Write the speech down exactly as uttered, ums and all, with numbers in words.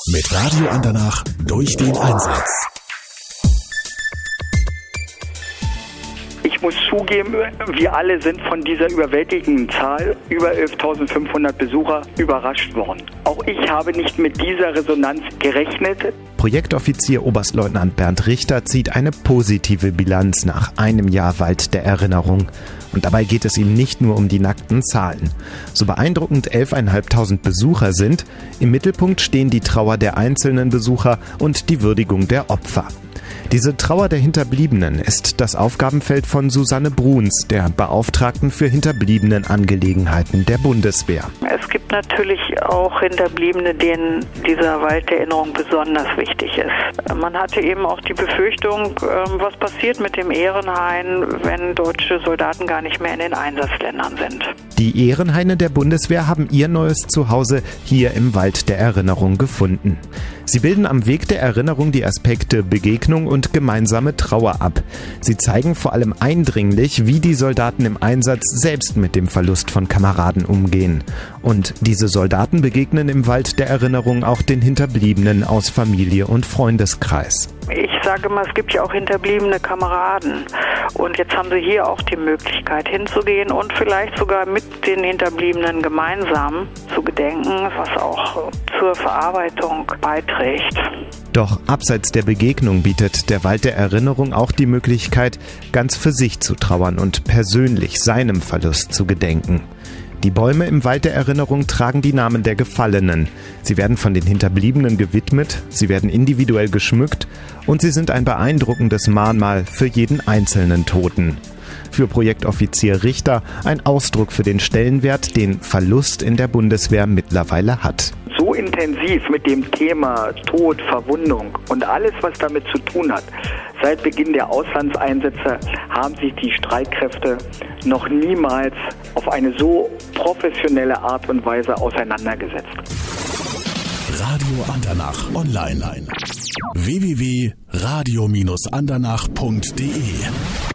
Mit Radio Andernach durch den Einsatz. Ich muss zugeben, wir alle sind von dieser überwältigenden Zahl, über elftausendfünfhundert Besucher, überrascht worden. Auch ich habe nicht mit dieser Resonanz gerechnet. Projektoffizier Oberstleutnant Bernd Richter zieht eine positive Bilanz nach einem Jahr Wald der Erinnerung. Und dabei geht es ihm nicht nur um die nackten Zahlen. So beeindruckend elftausendfünfhundert Besucher sind, im Mittelpunkt stehen die Trauer der einzelnen Besucher und die Würdigung der Opfer. Diese Trauer der Hinterbliebenen ist das Aufgabenfeld von Susanne Bruns, der Beauftragten für Hinterbliebenenangelegenheiten der Bundeswehr. Es gibt natürlich auch Hinterbliebene, denen dieser Wald der Erinnerung besonders wichtig ist. Man hatte eben auch die Befürchtung, was passiert mit dem Ehrenhain, wenn deutsche Soldaten gar nicht mehr in den Einsatzländern sind. Die Ehrenhaine der Bundeswehr haben ihr neues Zuhause hier im Wald der Erinnerung gefunden. Sie bilden am Weg der Erinnerung die Aspekte Begegnung und gemeinsame Trauer ab. Sie zeigen vor allem eindringlich, wie die Soldaten im Einsatz selbst mit dem Verlust von Kameraden umgehen. Und diese Soldaten begegnen im Wald der Erinnerung auch den Hinterbliebenen aus Familie und Freundeskreis. Ich sage mal, es gibt ja auch hinterbliebene Kameraden. Und jetzt haben sie hier auch die Möglichkeit hinzugehen und vielleicht sogar mit den Hinterbliebenen gemeinsam zu gedenken, was auch zur Verarbeitung beiträgt. Doch abseits der Begegnung bietet der Wald der Erinnerung auch die Möglichkeit, ganz für sich zu trauern und persönlich seinem Verlust zu gedenken. Die Bäume im Wald der Erinnerung tragen die Namen der Gefallenen. Sie werden von den Hinterbliebenen gewidmet, sie werden individuell geschmückt und sie sind ein beeindruckendes Mahnmal für jeden einzelnen Toten. Für Projektoffizier Richter ein Ausdruck für den Stellenwert, den Verlust in der Bundeswehr mittlerweile hat. So intensiv mit dem Thema Tod, Verwundung und alles, was damit zu tun hat. Seit Beginn der Auslandseinsätze haben sich die Streitkräfte noch niemals auf eine so professionelle Art und Weise auseinandergesetzt. Radio Andernach online. w w w punkt radio Bindestrich andernach punkt d e